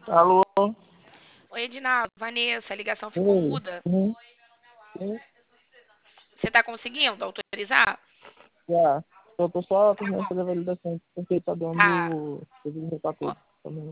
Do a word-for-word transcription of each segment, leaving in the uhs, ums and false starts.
Alô? Oi, Edinaldo, Vanessa, a ligação ficou Oi. muda. Uhum. Sim, Você está conseguindo autorizar? já. Eu tô só terminando de fazer a validação, porque tá Tá. dando. Eu vou juntar Ó, tudo. Também.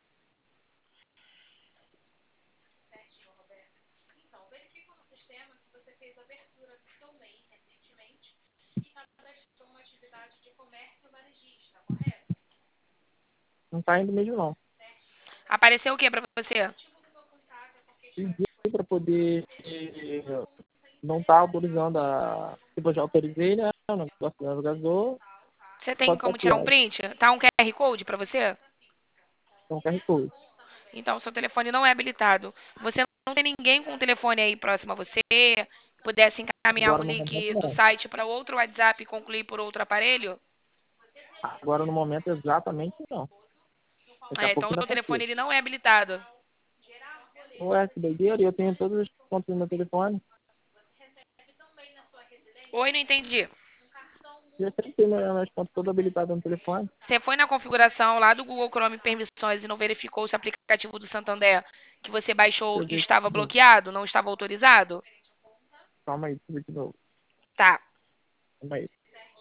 Não tá indo mesmo, não. apareceu o que para você? Pedi pra poder. eh, Não tá autorizando a. Tipo, eu já autorizei, né? O negócio da navegador, Você só tem que tá como tirar um pior. print? Tá um Q R Code para você? Então, Q R Code. Então, seu telefone não é habilitado. Você não tem ninguém com o telefone aí próximo a você? Pudesse encaminhar o Agora no momento, link do não. site para outro WhatsApp e concluir por outro aparelho? Agora no momento, exatamente não. Daqui a É, então, pouco o ainda seu tá telefone aqui. ele não é habilitado. Ué, que doideira, e eu tenho todos os pontos no meu telefone. Oi, não entendi. Já sempre tenho meus pontos todos habilitados no telefone. Você foi na configuração lá do Google Chrome Permissões e não verificou se o aplicativo do Santander que você baixou Eu vi estava de novo. bloqueado, não estava autorizado? Calma aí, deixa eu ver de novo. Tá. Calma aí.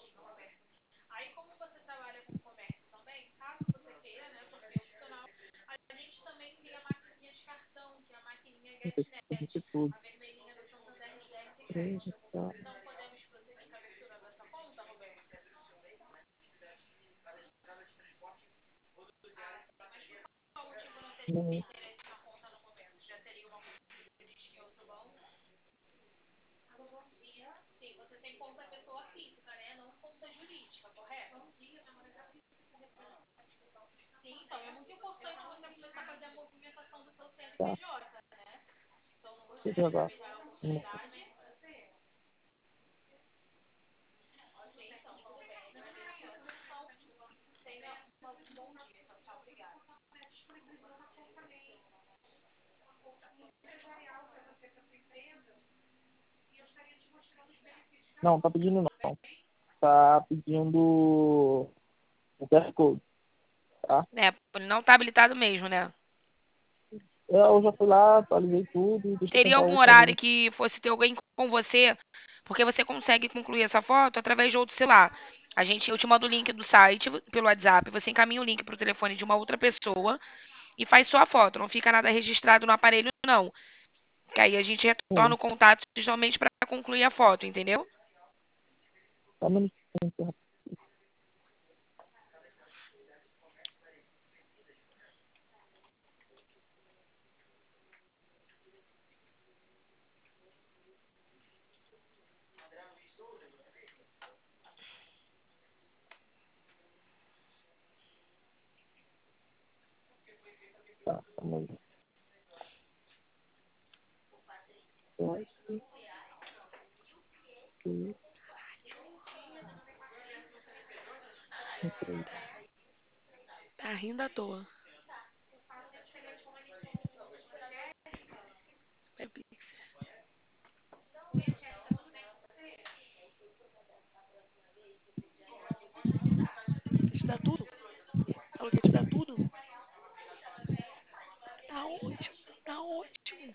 Deixa eu ver de tudo. Três, tá. Não, tá. Deixa eu jogar. Não, não, tá pedindo não. Tá pedindo o Q R Code, tá? É, ele não está habilitado mesmo, né? Eu já fui lá, atualizei tudo, deixa eu Teria tentar algum outro ali. horário que fosse ter alguém com você, porque você consegue concluir essa foto através de outro celular. A gente, eu te mando o link do site pelo WhatsApp, você encaminha o link para o telefone de uma outra pessoa e faz só a foto, não fica nada registrado no aparelho, não. Que aí a gente retorna Sim, o contato justamente para concluir a foto, entendeu? tá um minutinho. Tá, calma aí. Sete, seis, três. Tá rindo à toa. Quer te dar tudo? Falou que ia te dar tudo? Tá ótimo, tá ótimo.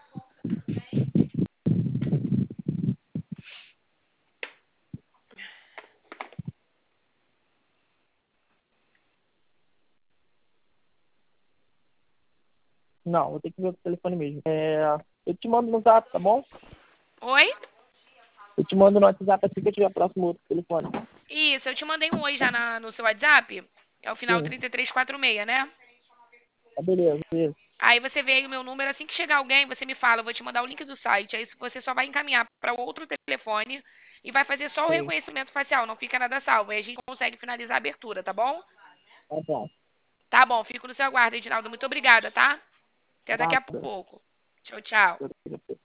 Não, vou ter que ver o telefone mesmo. É, eu te mando no zap, tá bom? Oi? Eu te mando no WhatsApp assim que eu tiver próximo do outro telefone. Isso, eu te mandei um oi já na- no seu WhatsApp. É o final Sim, trinta e três quarenta e seis, né? tá beleza, beleza. Aí você vê aí o meu número, assim que chegar alguém, você me fala, eu vou te mandar o link do site. Aí você só vai encaminhar para outro telefone e vai fazer só o Sim, reconhecimento facial, não fica nada salvo. Aí a gente consegue finalizar a abertura, tá bom? tá bom. Tá bom, fico no seu aguardo, Edinaldo. Muito obrigada, tá? Até daqui a Nada. pouco. Tchau, tchau.